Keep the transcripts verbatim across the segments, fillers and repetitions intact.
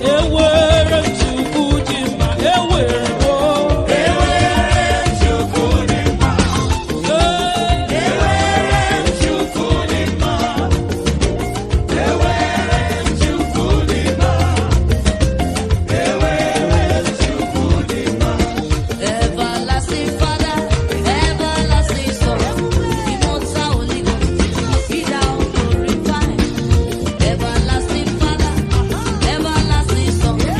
Everlasting Father, everlasting Son.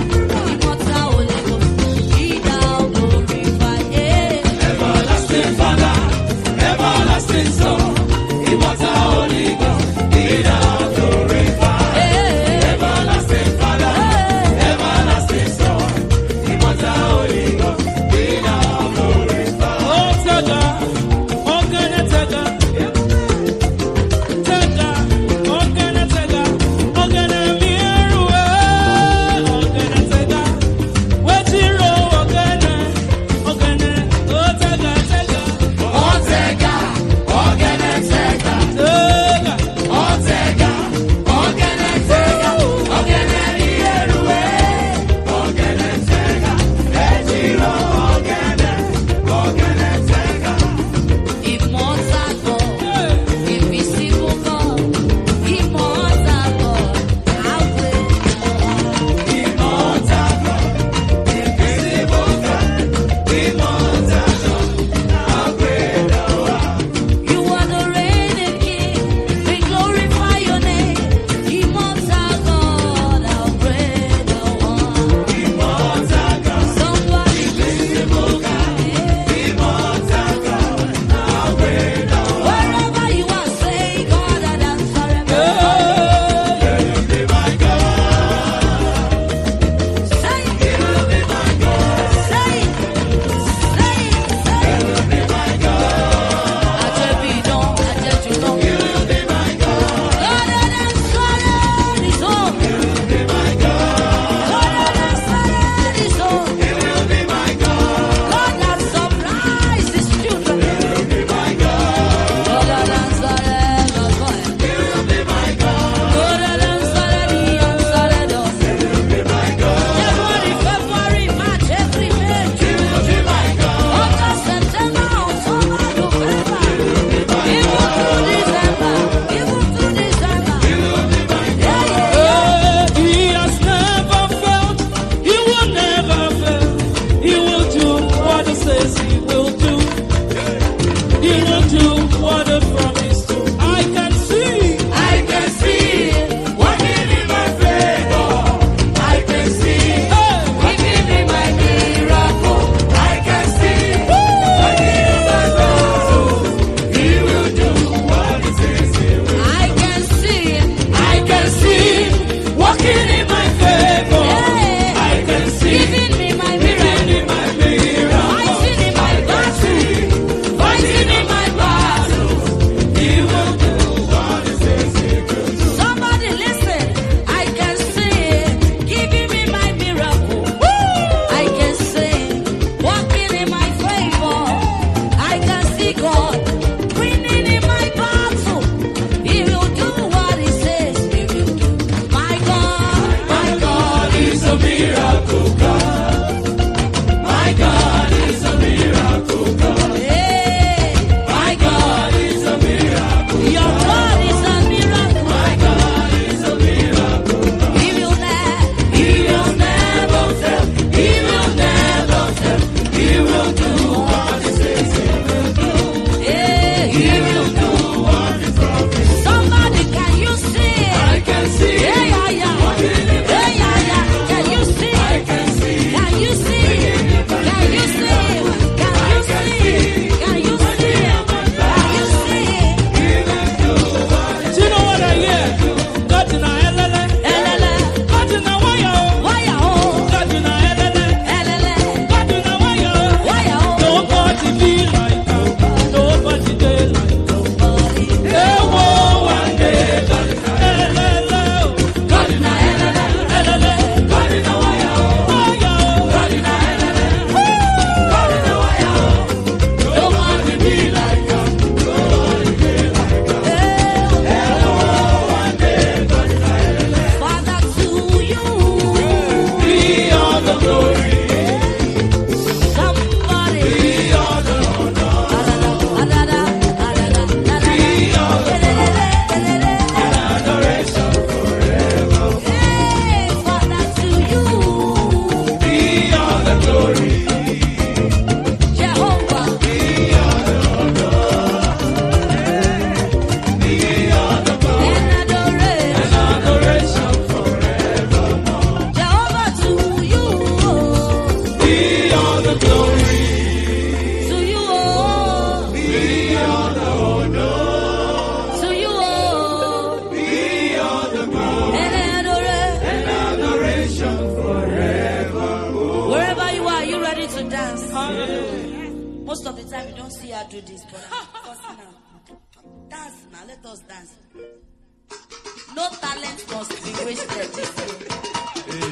time you don't see her do this, but I'm forcing her. Dance now, let us dance. No talent must be wasted this way. Amen.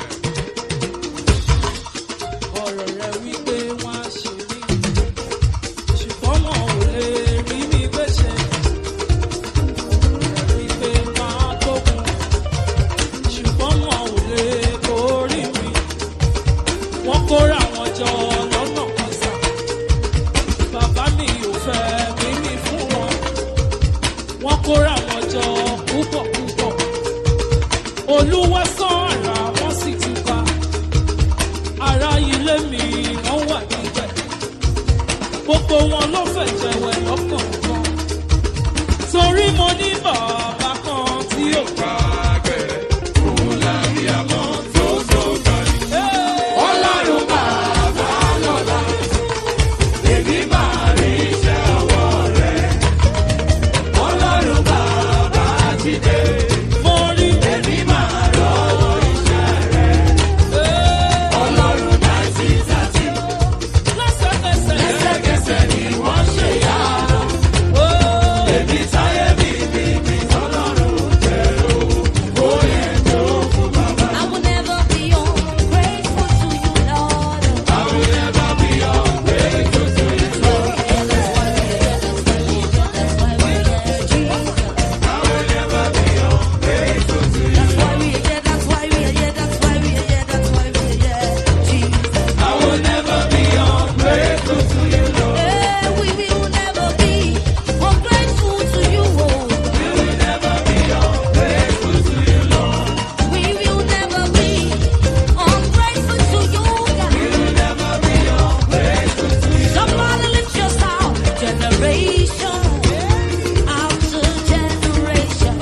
Ọ̀rọ̀ rẹ̀ wípé wọ́n á ṣe mí, ṣùgbọ́n wọn ò lè rí mi gbéṣẹ́. Ọ̀rọ̀ rẹ̀ wípé wọ́n á gbógun, ṣùgbọ́n wọn ò lè borí mi. Wọ́n kóra wọn jọ lọ́nà kan sá. Bàbá mi ò fẹ́ mímí fún wọn. Wọ́n kóra wọn jọ púpọ̀ púpọ̀. Olúwa sán àrà wọ́n sì túká. Ará ilé mi wọ́n wà níbẹ̀. Gbogbo wọn ló fẹ́ jẹ̀wẹ̀ lọ́kọ̀ọ̀kan. Torí mo ní bàbá kan tí ò gbà gbẹ̀rẹ̀. Òun làbí àmọ́ tó tó gbà ní. Ọlọ́run bàbá lọ́la. Èmi máa rí iṣẹ́ ọwọ́ rẹ̀. Ọlọ́run bàbá ti dé. Mo rí èmi máa rọ iṣẹ́ rẹ̀. Ọlọ́run náìtì tàtí. Lẹ́sẹ̀kẹsẹ̀. Lẹ́sẹ̀kẹsẹ̀ ni wọ́n ṣe yá. Èmi táyé mi bí mi tọ́lọ́run jẹ́ o. Ó yẹ tó fún bàbá. I will never be ungrateful to you, Lord. I will never be ungrateful to you, Lord. Yeah, that's why we're here, that's why we're here, that's why we're here, Jesus. I will never be ungrateful to you. That's why we're here, that's why we're here, that's why we're here, that's why we're here, Jesus. I will never be ungrateful to you, Lord. Yeah, we will never be ungrateful to you, oh. We will never be ungrateful to you, Lord. We will never be ungrateful to you, God. We will never be ungrateful to you. Somebody lift your sound. Generation after generation.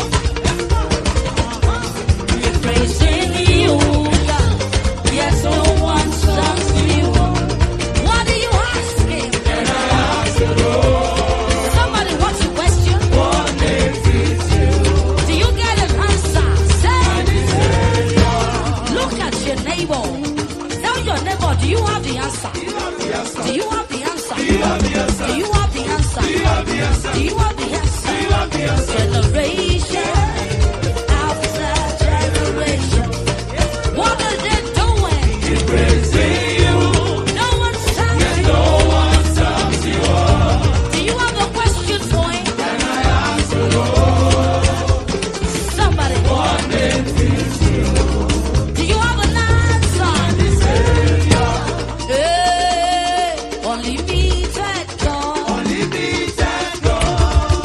We're praising you, God. Yes, no one stops you. What do you ask him? And I ask the Lord, Somebody wants to question. what name fits you? Do you get an answer? Say, And he said, yeah. look at your neighbor. Tell your neighbor, do you have the answer? You have the answer. Do you have the answer? You have the answer. Do you have the answer? You have the answer. Do you have the answer? You have the answer. Generation after generation. What are they doing? He's praising you. No one stands. Yes, no one sums you up. Do you have a question for him? And I ask the Lord, Somebody. what name fits you? Do you have an answer? And he said, yeah. Hey, unlimited God. Unlimited God.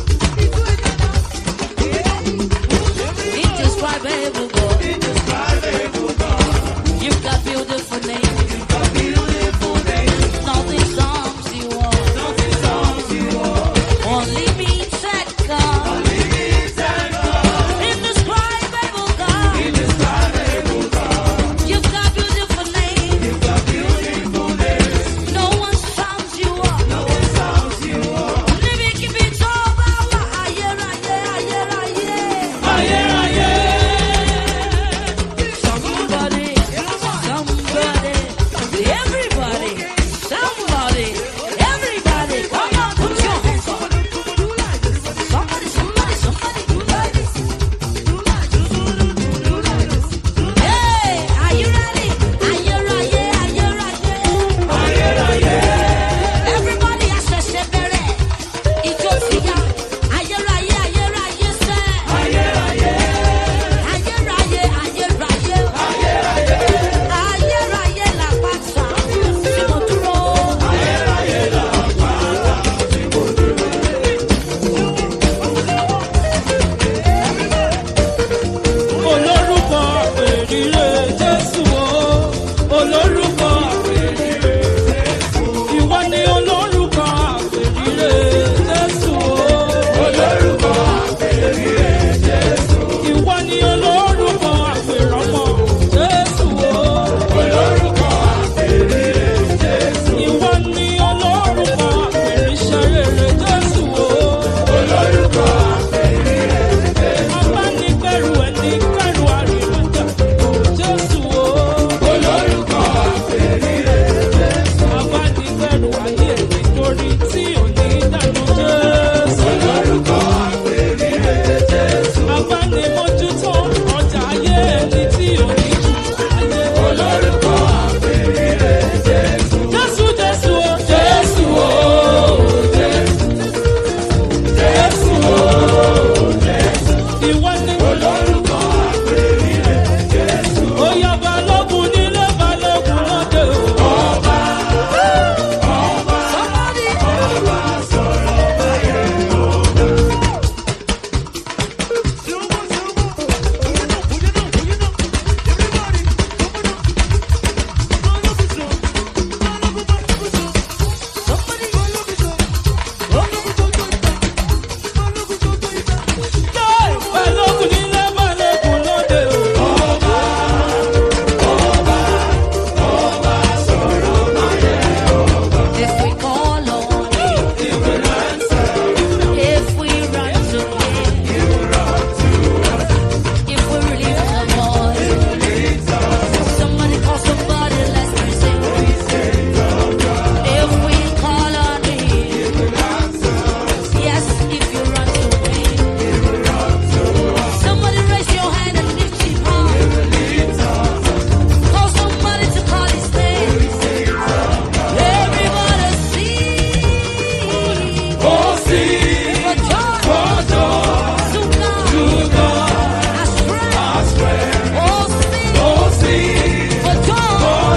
Indescribable God. Indescribable God. You've got beautiful names. You've got beautiful names. Nothing sums you up. Nothing sums you up. Unlimited God. Unlimited God. Indescribable God. Indescribable God. You've got beautiful names. You've got beautiful names. No one sums you up. No one sums you up. Níbi kíbi tó bá wà, ayérayé, ayérayé. Aye, aye. Somebody, somebody, everybody, somebody, everybody, come on, put your hands up. Somebody, somebody, somebody, do like this. Hey, are you ready? Ayérayé, ayérayé. Aye, aye. Everybody has a sebere. Ijó ti yá. Ayérayé, ayérayé sẹ́. Aye, aye. Ayérayé, ayérayé. Ayérayé làpáta tí mo dúró. Ayérayé làpáta tí mo dúró. Olórúkọ àpèrire Jésù o. Olórúkọ àpèrire Jésù. Ìwọ ni olórúkọ àpèrire Jésù o. Olórúkọ àpèrire Jésù. Ìwọ ni olórúkọ àpèrọmọ Jésù o. Olórúkọ àpèrire Jésù. Ìwọ ni olórúkọ àpèrìṣẹ́rere Jésù o. Olórúkọ àpèrire Jésù. Abánikẹ́rù ẹni kẹ́rù àrìnàjà.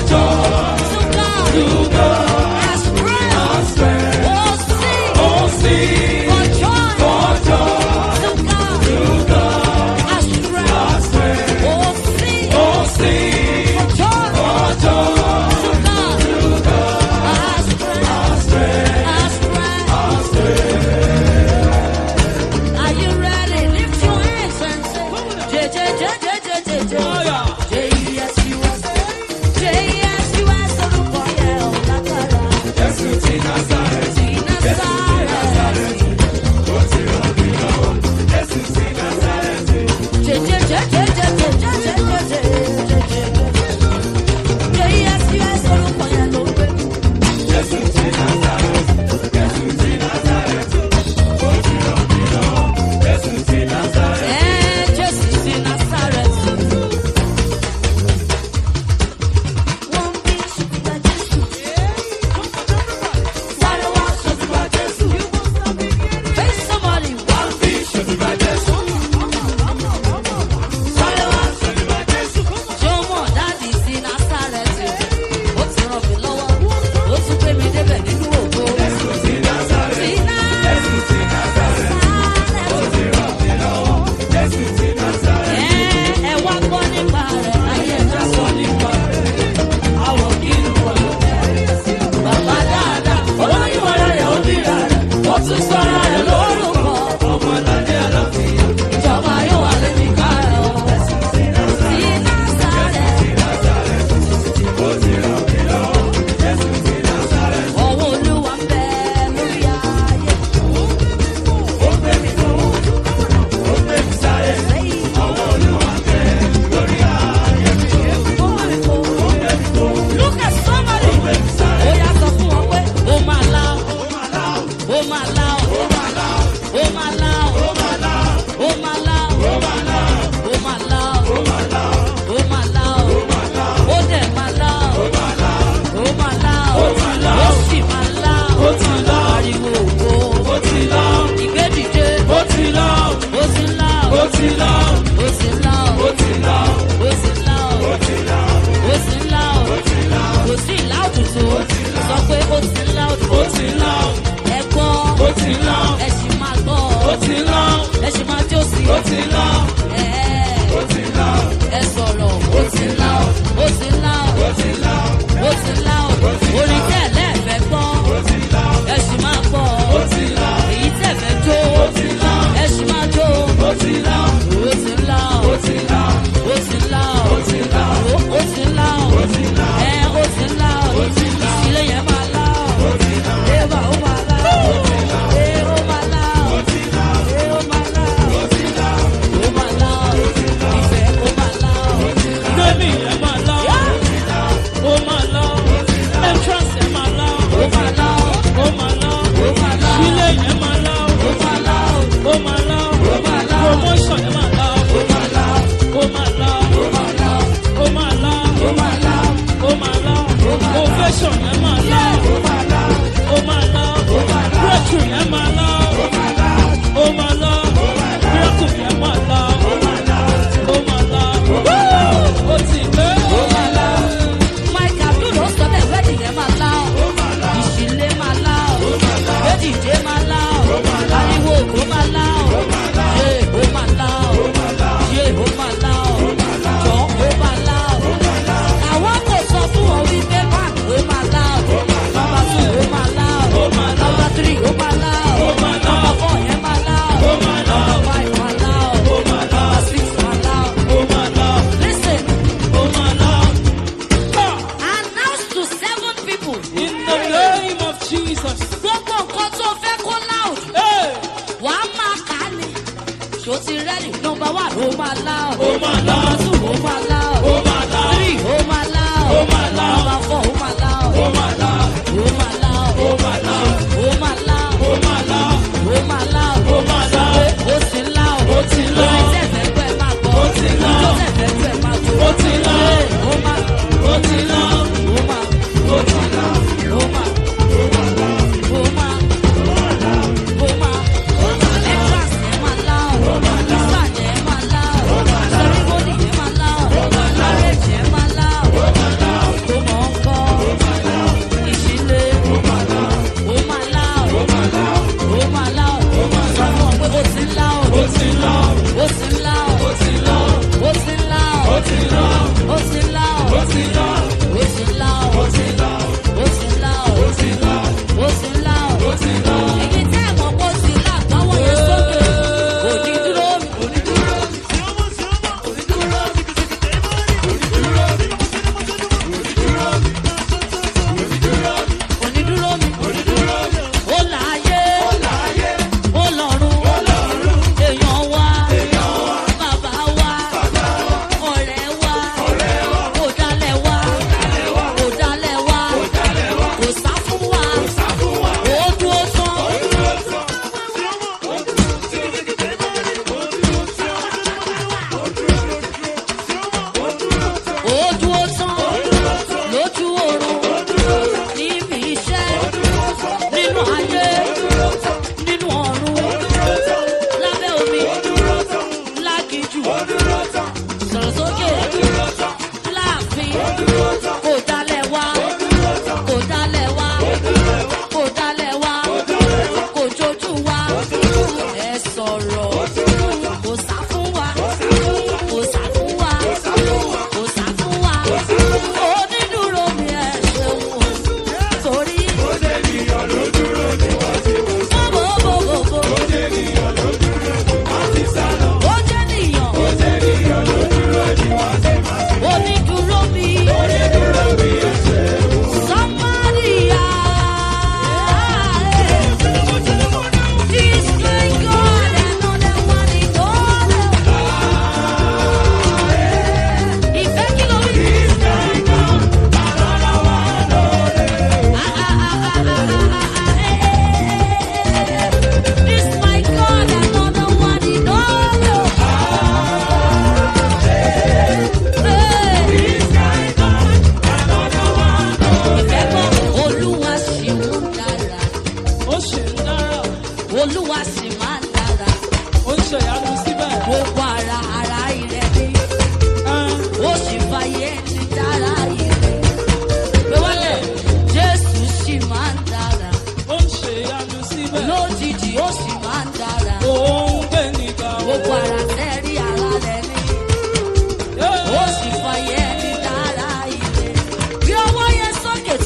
Ceremony,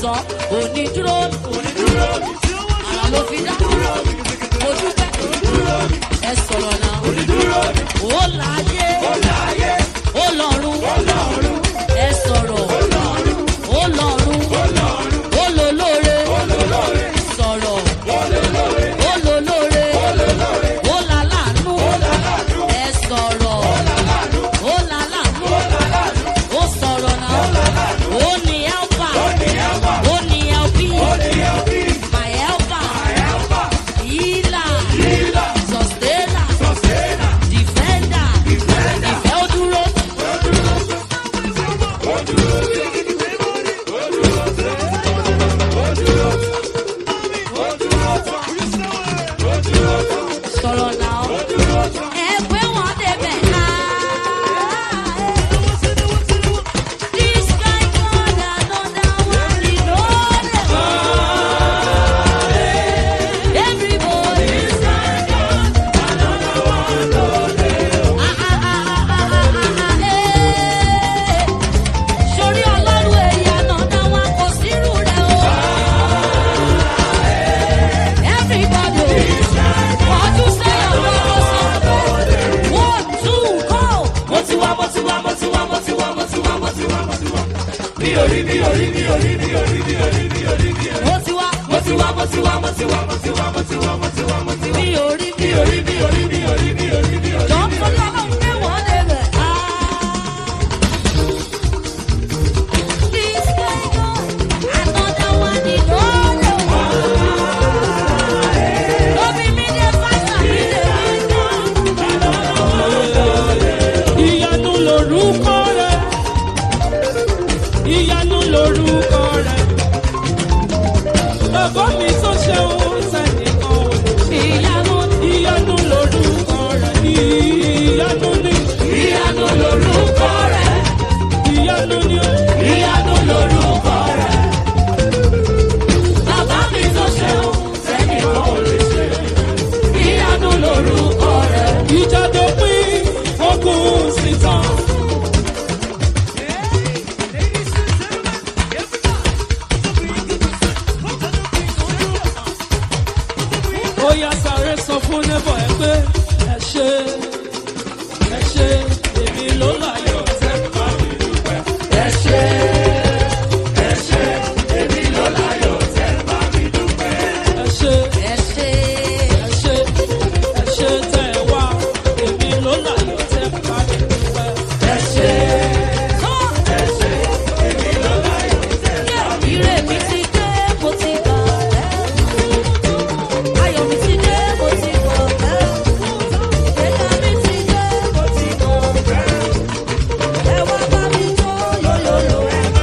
sọ onídúró àrà ló fi dá mo dúpẹ́ ẹ sọ̀rọ̀ náà ó láyé ó lọ́run ẹ sọ̀rọ̀ ó lọ́run ó lólóore sọ̀rọ̀ ó lólóore ó lálàánú ẹ sọ̀rọ̀ ó lálàánú ó sọ̀rọ̀ náà ó ní helper ó ní helpy my helper healer sustainer defender ìfẹ́ ó dúró. Sọ̀rọ̀ náà ẹgbẹ́ wọn débẹ̀ náà. This guy God another one he know them. Everybody. This guy God another one know them. Ah ah ah ah ah ah ah eh. Sórí Ọlọ́run èyí another one kò sírù rẹ̀ o. Everybody. What you say ọ̀rọ̀ one two go. Mo ti wá, mo ti wá, mo ti wá, mo ti wá, mo ti wá, mo ti wá, mo ti wá. Mi ò rí, mi ò rí, mi ò rí, mi ò rí, mi ò rí, mi ò rí, mi ò rí. Mo ti wá. Mo ti wá, mo ti wá, mo ti wá, mo ti wá, mo ti wá, mo ti wá, mo ti wá. Mi ò rí Mi ò rí, mi ò rí, mi ò rí, mi ò rí, mi ò rí. Jọ́ tó lọ́wọ́ gbé wọ́n débẹ̀. This guy go, another one he know them. No be me dey fight am, me dey win am. Ìyanu lorúkọ rẹ̀. Ìyanu lorúkọ rẹ̀. Bàbá mi tó ṣe òun sẹ́nìkan ò lè ṣe. Ìyanu Ìyanu lorúkọ rẹ̀. Ìyanu ni. ìyanu lorúkọ rẹ̀. Ìyanu ni ó. Ìyanu lorúkọ rẹ̀. Bàbá mi tó ṣeun sẹ́nìkan ò lè ṣe. Ìyanu lorúkọ rẹ̀. Ìjà dópin, ogun sì tán. Ó yá sáré sọ fún neighbor ẹ pé ẹ ṣé, ẹ ṣé, èmi ló láyọ̀ tẹ́ bá mi dúpẹ́. Ẹ ṣé, ẹ ṣé, èmi ló láyọ̀ tẹ́ bá mi dúpẹ́. Ẹ ṣé, Ẹ ṣé, ẹ ṣé, ẹ ṣé tẹ́ ẹ wá, èmi ló láyọ̀ tẹ́ bá mi dúpẹ́. ẹ ṣé. Ẹ ṣé, èmi ló láyọ̀ tẹ́ bá mi dúpẹ́. Ire mi ti dé, mo ti gbà ẹ́. Ayọ̀ mi ti dé, mo ti gbà ẹ́. Ìgbéga mi ti dé, mo ti gbà ẹ́. Ẹ wá bá mi jó yòyòyò ẹ má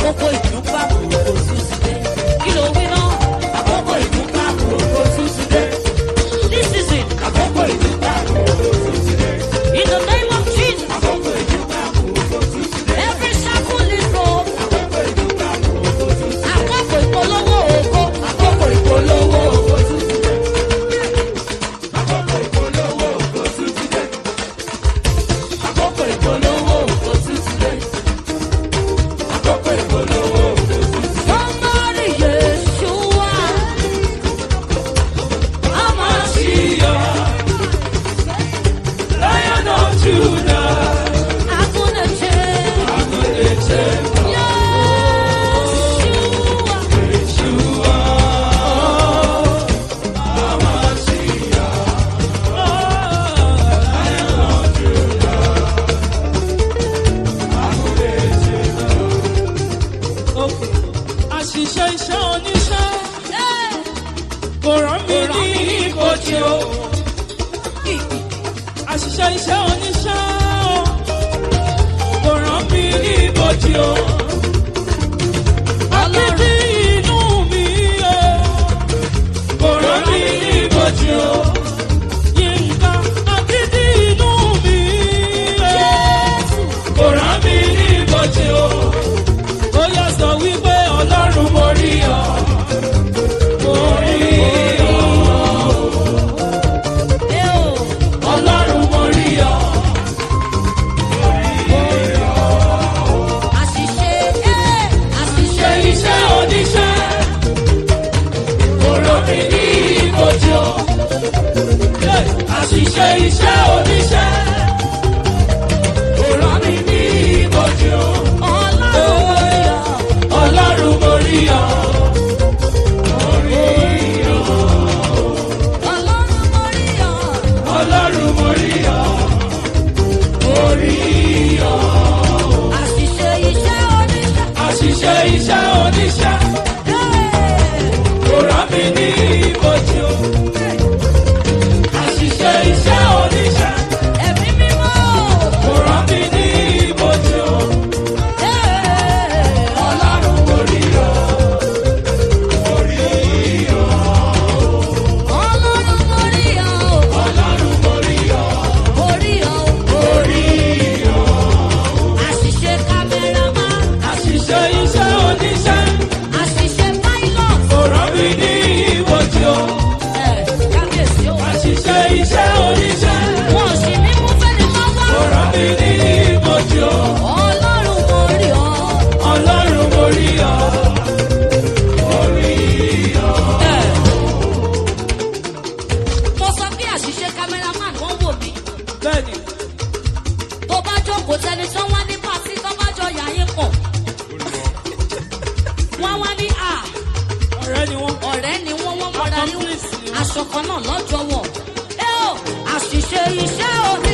àkókò ìdúpẹ́ àkókò tún ti dé. Kí ló wí náà? Àkókò ìdúpẹ́ àkókò tún ti dé. This is it. Àkókò ìdúpẹ́ àkókò tún ti dé. In the name of Jesus. Àkókò ìdúpẹ́ àkókò tún ti dé. Every circle is rolled. Àkókò ìdúpẹ́ àkókò tún ti dé. Àkókò ìpolówó ògo. Àkókò ìpolówó ògo tún ti dé. Àkókò ìpolówó ògo tún ti dé. Àkókò ìpolówó ògo tún ti dé. Àkókò ìpolówó ògo tún ti dé. Somebody Yeshua. Hamashiach, Lion of Judah, Akunete. Akunete, Yeshua. Yeshua, Hamashiach, Lion of Judah, Akunete. Okay. Àṣìṣe iṣẹ́ oníṣẹ́ Yeah. kò rán mi ní ibojì o. Àṣìṣe iṣẹ́ oníṣẹ́ kò rán mi ní ibojì o. Akéde inú mi o kò rán mi ní ibojì o. Yínká akéde inú mi o kò rán mi ní ibojì o. Ó yá sọ wípé Ọlọ́run mo rí ọ. Mo rí ọ. Eh, oh. Ọlọ́run mo rí ọ. Àṣìṣe, eh, àṣìṣe. Ṣe iṣẹ́ oníṣẹ́ kò rán mi ní ibojì o. Àṣìṣe iṣẹ́ oníṣẹ́ kò rán mi ní ibojì o. Ọlọ́run mo rí ọ. Ọlọ́run mo rí ọ. Mo rí ọ. Àṣìṣe iṣẹ́ oníṣẹ́. Àṣìṣe iṣẹ́ oníṣẹ́ kò rán mi ní ibojì o. Àṣìṣe iṣẹ́ oníṣẹ́ Ẹ̀mí mímọ́. kò rán mi ní ibojì o. Ọlọ́run mo rí ọ. Mo rí ọ. Ọlọ́run mo rí ọ. Ọlọ́run mo rí ọ. Mo rí ọ. Mo rí ọ. Àṣìṣe kámẹ́rámà. Àṣìṣe iṣẹ́ oníṣẹ́ Àṣìṣe pilot. kò rán mi ní ibojì o. Eh, kábíyèsí o. Àṣìṣe iṣẹ́ oníṣẹ́ Wọ́n sì ní mú fẹ́ni kò lọ́wọ́. rán mi ní ibojì o. Ọlọ́run mo rí ọ. Ọlọ́run mo rí ọ. Mo rí ọ. Eh. Mo sọ pé àṣìṣe kámẹ́rámà wọ́n wò mí. Bẹ́ẹ̀ni, Tó bá jókòó tẹni tó wá ní pàtí tó bá jọ yà yín pọ̀. Wọ́n wá ní à. ọ̀rẹ́ ni wọ́n. Ọ̀rẹ́ ni wọ́n wọ́n mọ̀ra ní Accomplice ni wọ́n. aṣọ kan náà lọ́jọ́ wọ̀. Ẹ o, àṣìṣe iṣẹ́ orí.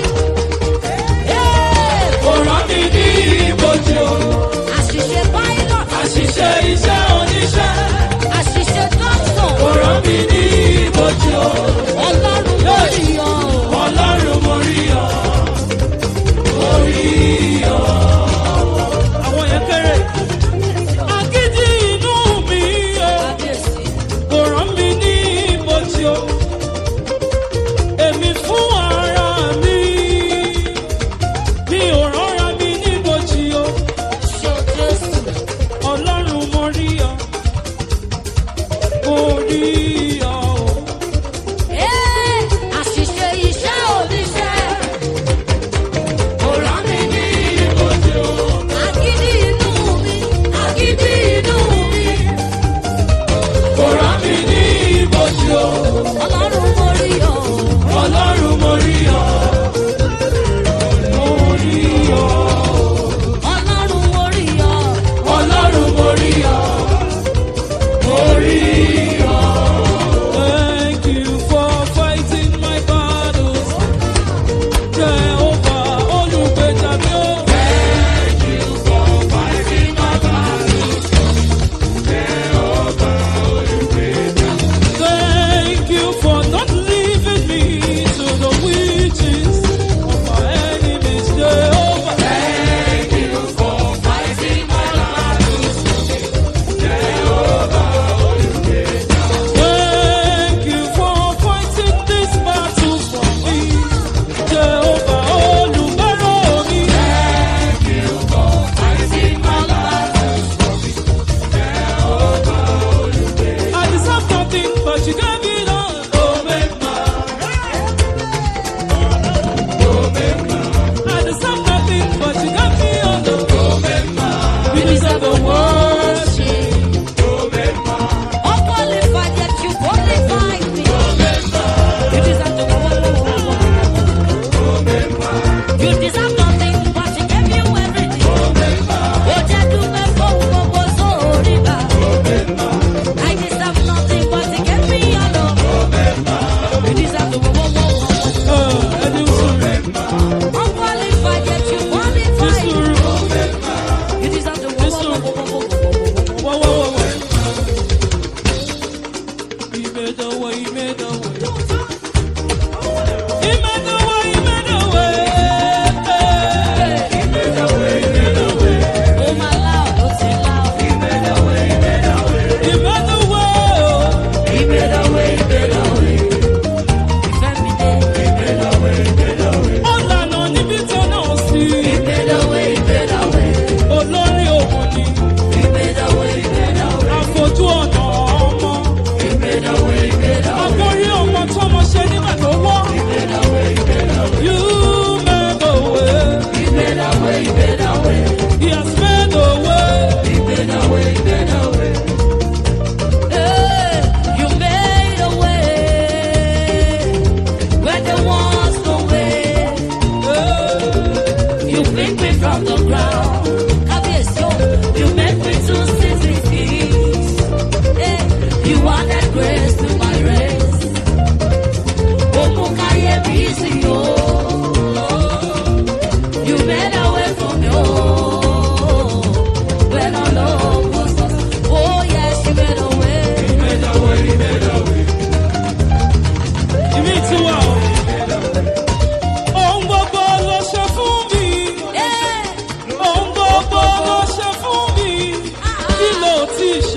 Ẹ Kò rán mi ní ibojì o. àṣìṣe pilot. Àṣìṣe iṣẹ́ oníṣẹ́ Àṣìṣe doctor. kò rán mi ní ibojì o. Ọlọ́run mo rí ọ. Ọlọ́run mo rí ọ. Mo rí ọ. Àwọn yẹn kéré. Agídí inú mi o. Kábíyèsí. Kò rán mi ní ibojì o. Èmi fún ara mi. Mi ò ránra mi ní ibojì o. Ṣé o Jésù? Ọlọ́run mo rí ọ. Mo rí ọ. Ẹ àṣìṣe iṣẹ́ oníṣẹ́. Kò rán mi ní ibojì o. Agídí inú mi. Agídí inú mi. Kò rán mi ní ibojì o. Ọlọ́run mo rí ọ. Ọlọ́run mo rí ọ. Mo rí ọ. Ọlọ́run mo rí ọ. Ọlọ́run mo rí ọ. Mo rí ọ.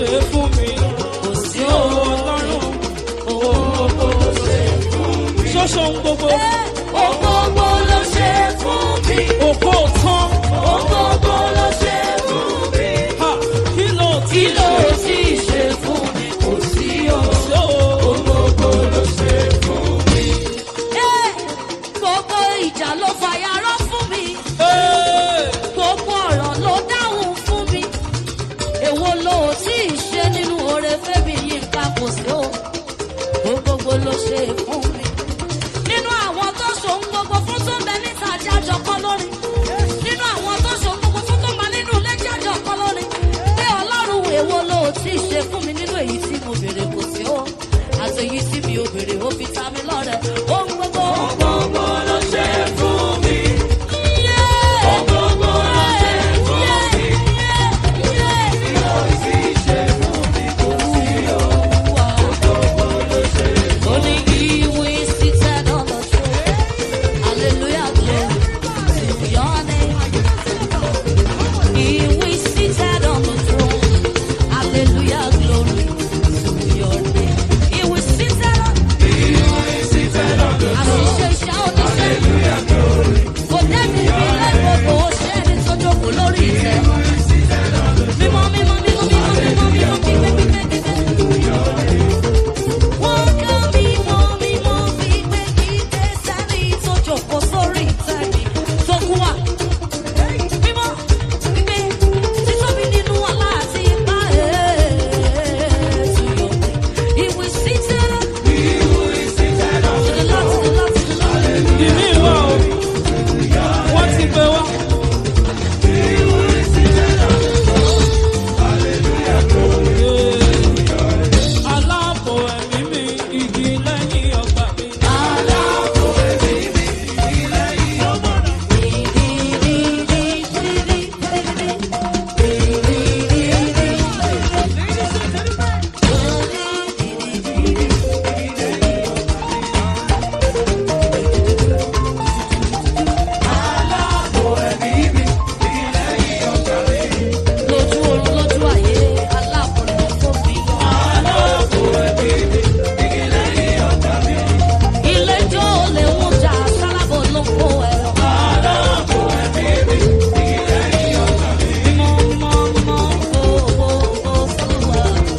ṣe fún mi. kò sí Owó o. ọlọ́run, owó gbogbo ló ṣe fún mi. Ṣóṣo ń gbogbo, Ohun gbogbo ló ṣe fún mi. òkú tán. Ohun gbogbo ló ṣe fún mi. Ha! Kí ló Kí ti ló ṣe? ti ṣe fún mi? Kò sí o. Ṣó Ohun gbogbo ló ṣe fún mi. Gbogbo ìjà ló fàyàrọ́ fún mi. Hey! Gbogbo ọ̀rọ̀ ló dáhùn fún mi. Èwo ló tí ì ṣe nínú oore fẹ́mi yìí ká kò sí o. Ohun gbogbo ló ṣe fún mi. Nínú àwọn tó ṣòun gbogbo fún tó ń bẹ níta jájọ kọ́ lórí. Nínú àwọn tó ṣòun gbogbo fún tó máa nínú ilé jájọ kọ́ lórí. Pé Ọlọ́run èwo ló tí ì ṣe fún mi nínú èyí tí mo béèrè kò sí o. Àti èyí tí mi ò béèrè ó fi ta mi lọ́rẹ. Ohun gbogbo. Ohun gbogbo ló ṣe fún mi. Ohun gbogbo ló ṣe fún mi. Only He who is seated on the throne. Hallelujah, glory to your name. He who is seated on the throne. Hallelujah, glory to your name. He who is seated on. Àṣìṣe iṣẹ́ oníṣẹ́. Kò dẹ́bi ìbílẹ̀ gbogbo ṣé ẹni tó jókòó lórí ìtẹ́. Mímọ́ mímọ́ mímọ́ mímọ́ mímọ́ mímọ́ gbígbé gbígbé gbígbé. Wọ́n ká mímọ́ mímọ́ gbígbé gbígbé sẹ́ni tó jókòó sórí ìtẹ́ mi tó kú wà. Mímọ́ gbígbé títóbi nínú ọlá àti ipá ètò yọ̀. Ìwé seated on. To the Lord, to the Lord, to the Lord. Ìmí wà o, wọ́n ti gbé wá. Aláàbò ẹ̀mí mi, igi lẹ́yìn ọgbà mi. Lójú oorun lójú ayé aláàbò ni mo fò mí yọ. Ilé ijó olè ń jà sálábò ló kó ẹ̀rọ. Mímọ́ mímọ́ mímọ́ gbogbo fúnwa.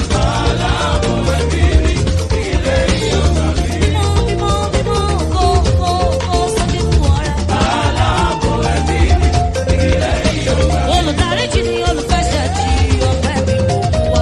Mímọ́ mímọ́ mímọ́ gbogbo sókè fún ọ̀rẹ́. Olùdaríjì ni olùfẹsẹ̀ tí ọpẹ́ mi mú wá.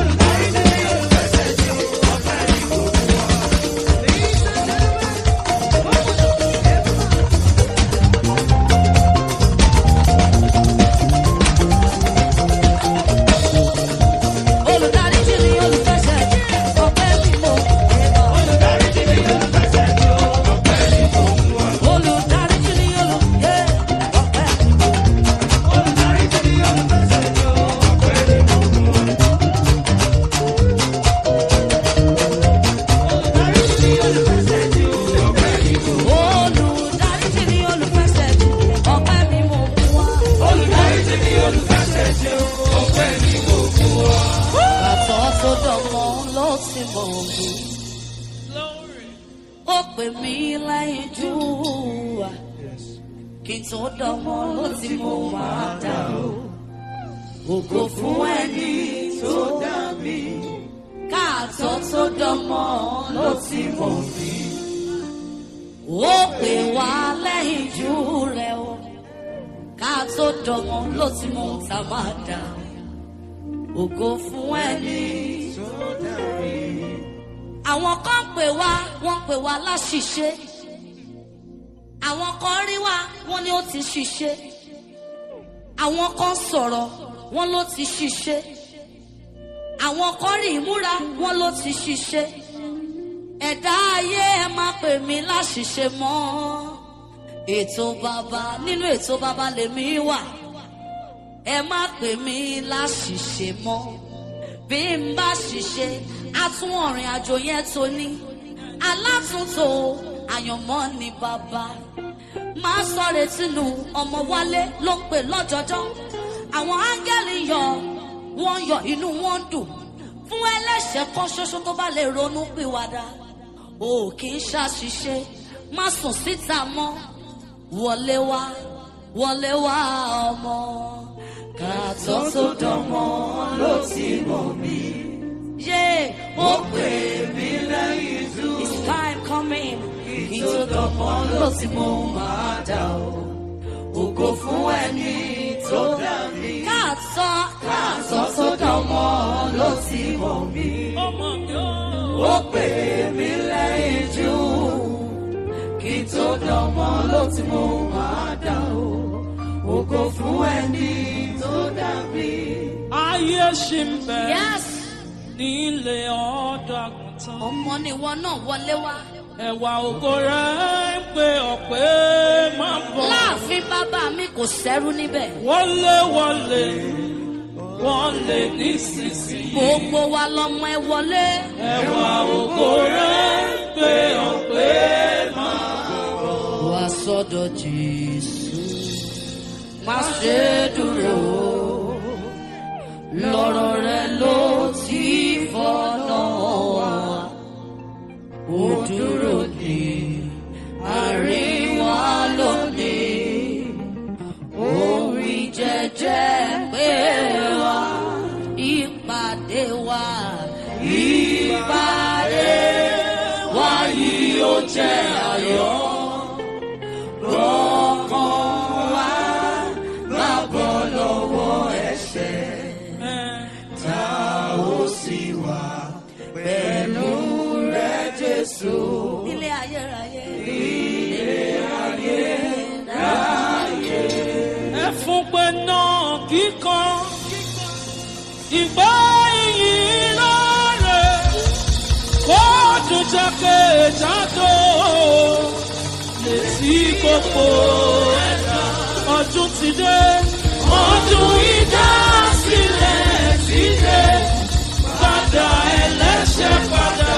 Olùdaríjì ni olùfẹsẹ̀ tí ọpẹ́ mi mú wá. Olùdaríjì ni olùfẹsẹ̀ tí ọpẹ́ mi mú wá. Olùdaríjì ni olùfẹsẹ̀ tí Olùdaríjì ni olùfẹsẹ̀ tí ọpẹ́ mi mú wá. Olùdaríjì ni olùfẹsẹ̀ tí ọpẹ́ mi mú wá. Bàtọ́ tó dọ̀mọ́ ló ti mọ̀ mí. Glory. Ó pè mí lẹ́yìn jù wá. Kí n tó dọ̀mọ́ ló ti mọ̀ máa dà o. Ògo fún ẹni tó dá mi. Káàtó tó dọ̀mọ́ ló ti mọ̀ mí. Ó pè wá lẹ́yìn jù rẹ̀ o. Káàtó dọ̀mọ́ ló ti mọ̀ tá máa dà. Ògo fún ẹni tó dá mi. Àwọn kan pè wá, wọ́n pè wá láṣìṣe. Àwọn kan rí wá, wọ́n ní ó ti ṣìṣe. Àwọn kan sọ̀rọ̀, wọ́n ló ti ṣìṣe. Àwọn kan rí ìmúra, wọ́n ló ti ṣìṣe. Ẹ̀dá ayé ẹ má pè mí láṣìṣe mọ́. Ètò bàbá, nínú ètò bàbá lèmi wà. Ẹ má pè mí láṣìṣe mọ́. Bí n bá ṣìṣe, a tún ọ̀rìn àjò yẹn tó ní. Alátúntò àyànmọ́ ni bàbá. Máa sọ retí nu ọmọ wálé ló ń pè lọ́jọ́jọ́. Àwọn áńgẹ́lì yọ, wọ́n yọ inú wọn dùn. fún ẹlẹ́ṣẹ̀ kan ṣoṣo tó bá lè ronú pìwàdà. O kì í ṣàṣìṣe, má sùn síta mọ́. Wọlé wá, wọlé wá ọmọ. Kàtọ́ tó dánmọ́ ló ti mọ̀ mí. Yé, ó pè mí lẹ́yìn tú. It's time coming. Kí tó dánmọ́ ló ti mọ̀ máa dà o. Ògo fún ẹni tó dá mi. Kàtọ́, kàtọ́ tó dánmọ́ ló ti mọ̀ mí. Ọmọ mi ó. Ó pè mí lẹ́yìn tú. Kí tó dánmọ́ ló ti mọ̀ máa dà o. Ògo fún ẹni tó dá mi. Ayé ṣì ń bẹ Yes. nílé ọ̀dọ́ àgùntàn. Ọmọ ni ìwọ náà wọlé wá. Ẹ̀wà ògo rẹ̀ ń pe ọ̀pẹ máa bọ̀. Láàfin bàbá mi kò sẹ́rú níbẹ̀. Wọlé wọlé wọlé nísinsìnyí. Gbogbo wa lọmọ ẹ wọlé. Ẹ̀wà ògo rẹ̀ ń pe ọ̀pẹ máa bọ̀. Wá sọ́dọ̀ Jésù. Má ṣe dúró. Lọ́rọ̀ rẹ̀ ló ti fọ́nà wá. Ó dúró ní àríwá lónìí. Orí jẹ́jẹ́ pé wá. Ìpàdé wa. Ìpàdé wa yìí ó jẹ́ ayọ̀. Ọkàn wa má bọ́ lọ́wọ́ ẹ̀ṣẹ̀. Ta ó sì wà pẹ̀lú rẹ̀ Jésù. Ilé ayérayé. Ilé ayérayé. Ẹ fún pé náà kíkan ìgbà ìyìn lọ́rẹ̀ kó tún jákèjádò létí gbogbo ẹ̀dá. Ọdún ti dé, ọdún ìdásílẹ̀ ti dé, padà ẹlẹ́ṣẹ̀ padà.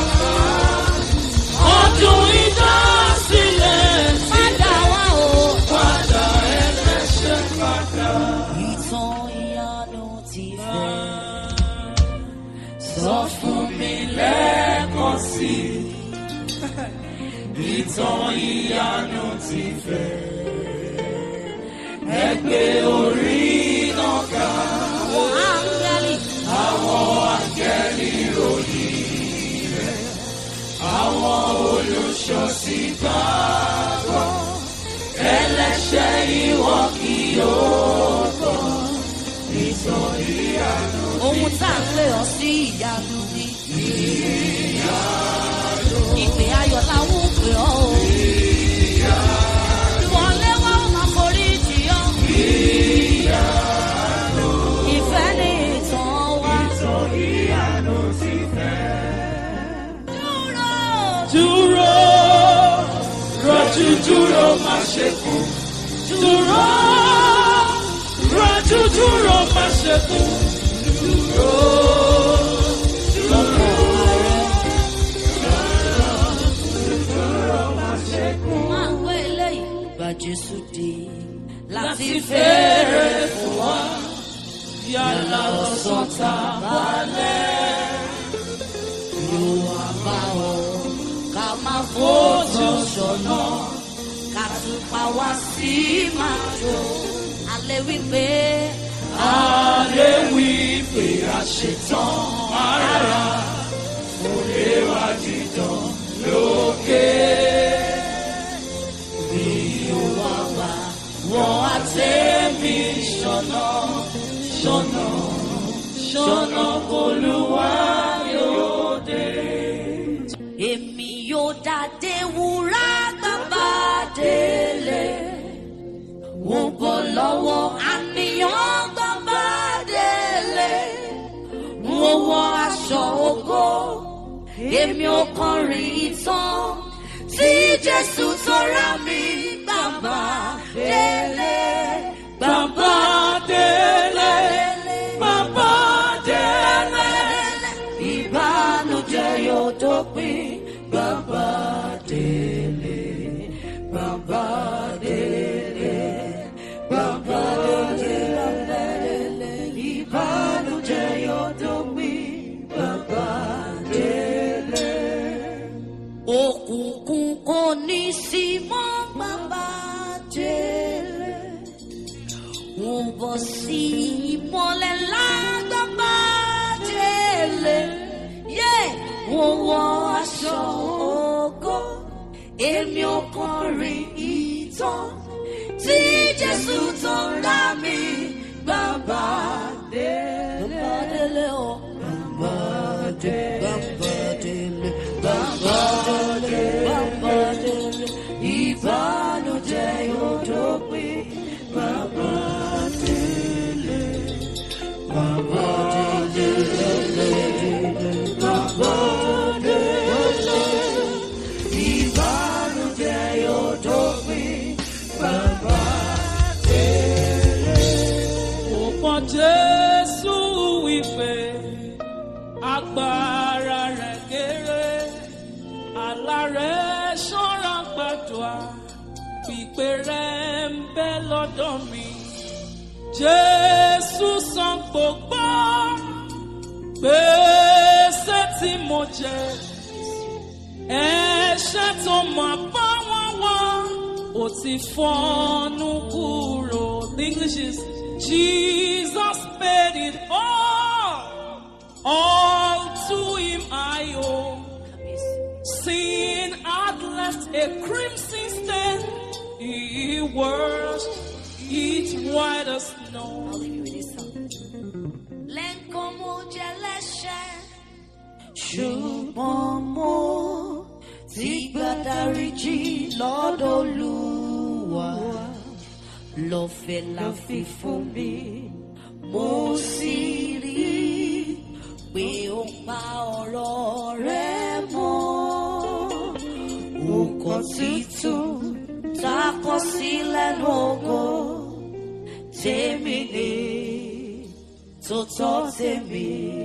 Ọdún ìdásílẹ̀ ti Padà wá o. padà ẹlẹ́ṣẹ̀ padà. Ìtàn ìyanu ti fẹ́. Sọ fún mi lẹ́ẹ̀kan sí i. Ìtàn ìyanu ti fẹ́. Ẹ gbé orí náà ká. Àwọn áńgẹ́lì. Àwọn áńgẹ́lì ròyìn rẹ̀. Àwọn olùṣọ́sí gbàgbọ́. Ẹlẹ́ṣẹ̀ ìwọ kì yóò gbọ́. Ìtàn ìyanu Ohun tá à ń pè ọ́ sí ìyanu ni. Ìpè ayọ̀ làwọn ń pè ọ́ o. Wọlé wá ó máa forí jì ọ́. Ìfẹ́ ni ìtàn wa. Dúró. dúró. Rọ́jú dúró má ṣe kú. Dúró. Rọ́jú dúró má ṣe kú. Dúró. Máa ń gbé eléyìí. Gba Jésù dé láti Láti fẹ́rẹ̀ fẹ́rẹ̀ fún wa. Yàrá ọ̀sán tàbálẹ̀. yóò wá bá ọ. Ká máa fojú sọ́nà. Ká tún pa wá sí máa jó. Alẹ́ wípé A lè wí pé a ṣetán ara. Òde wa dídán lókè. bí ó wá wá wọ́n á tẹ̀mí Ṣọ̀nà ṣọ̀nà ṣọ̀nà Olúwa yóò dé. èmi yóò dàdé wúrà bàbá délé. Wọ́n bọ̀ lọ́wọ́ àníyàn bàbá délé. Wọ́n wọ aṣọ ògo. Èmi ò kọrin ìtàn tí Jésù tó rà mí bàbá délé. Bàbá délé, bàbá délé. Ìbànújẹ́ yóò dópin bàbá délé. Bàbá délé. Bàbá délé. Bàbá délé. Ìbànújẹ́ yóò dópin èmi ò kọrin ìtàn tí Jésù tó rà mí bàbá délé. Bàbá délé o. Bàbá délé. Bàbá délé. Bàbá délé. Bàbá délé. Ìbànújẹ́ yóò dópin. Bàbá délé. Bàbá délé. Bàbá délé. Ìbànújẹ́ yóò dópin. Bàbá délé. Ó pọ̀ Jésù wípé agbára rẹ̀ kéré, àlá rẹ̀ ṣọ́ra gbàdúrà, pípé rẹ̀ ń bẹ lọ́dọ̀ mi. Jésù san gbogbo gbèsè tí mo jẹ, ẹ̀ṣẹ̀ tó máa bá wọn wá, ó ti fọ́nú kúrò. The English is Jesus paid it all, all to him I owe. Sin had left a crimson stain, he washed it white as snow. Lẹ́ǹkan mo jẹ́ lẹ́ṣẹ̀, ṣùgbọ́n mo ti gba dáríjì lọ́dọ̀ Olúwa. Lọ́fẹ̀ẹ́ la fi fún mi, mo sì rí pé ó pa ọ̀rọ̀ rẹ̀ mọ́. Òkò títún tá a kọ sílẹ̀ lógo, tèmi ni tó tọ́ tèmi.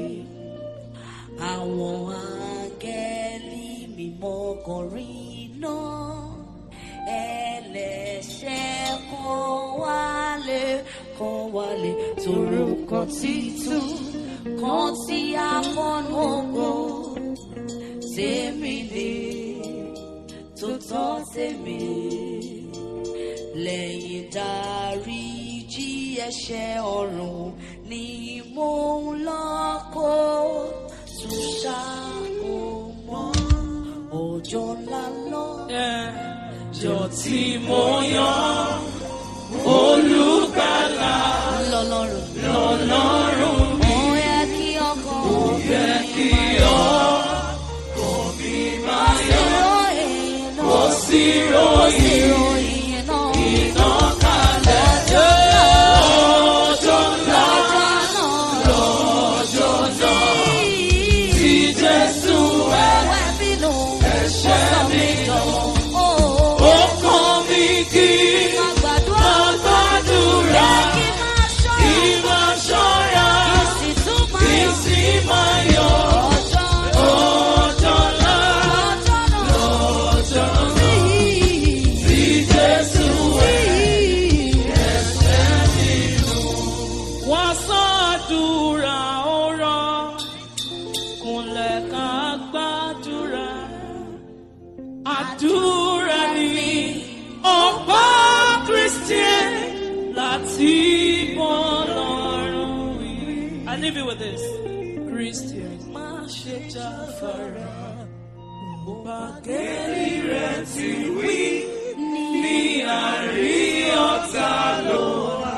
Àwọn áńgẹ́lì mímọ́ kọrin náà, ẹlẹ́ṣẹ̀ kan wálé kan wálé, torúkọ títún kan tí a kọ́nu ògo, tèmi ni tó tọ́ tèmi. Lẹ́yìn dáríjì ẹ̀ṣẹ̀ ọ̀run ni mo ń lọ kó tún ṣàkó mọ́ ọjọ́ ńlá lọ. Ẹjọ́ tí mo yan Olùgbàlà lọ́lọ́run lọ́lọ́run mi. Ó yẹ kí ọkàn Ó yẹ kí ọkàn mi máa yọ̀, kò sí ròyìn iná kalẹ̀. Ọjọ́ ńlá lọ́jọ́ náà tí Jésù wẹ̀ ẹ̀ṣẹ̀ mi lọ. Ó kàn mí kí máa gbàdúrà, kí máa ṣọ́ra, kí sì máa yọ̀. Ọjọ́ ńlá lọ́jọ́ náà tí Jésù wẹ̀ ẹ̀ṣẹ̀ mi nù. Wá ṣàdúrà ọ̀rọ̀, kúnlẹ̀ ká gbàdúrà. Àdúrà ni ọ̀pá Christian láti bọ́ lọ́rùn wí. I leave you with this. Christian, má ṣe jáfara. Bá kẹ́lí rẹ̀ ti wí ní àárín ọ̀tá ló wà.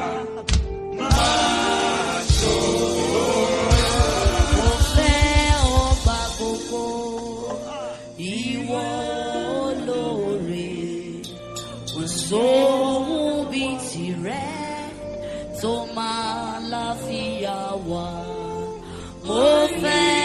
Máa ṣọ́ra. Mo fẹ́ ọba gbogbo, ìwọ olóore, kò sóhun bí tirẹ̀ tó máa láfíà wá. Mo fẹ́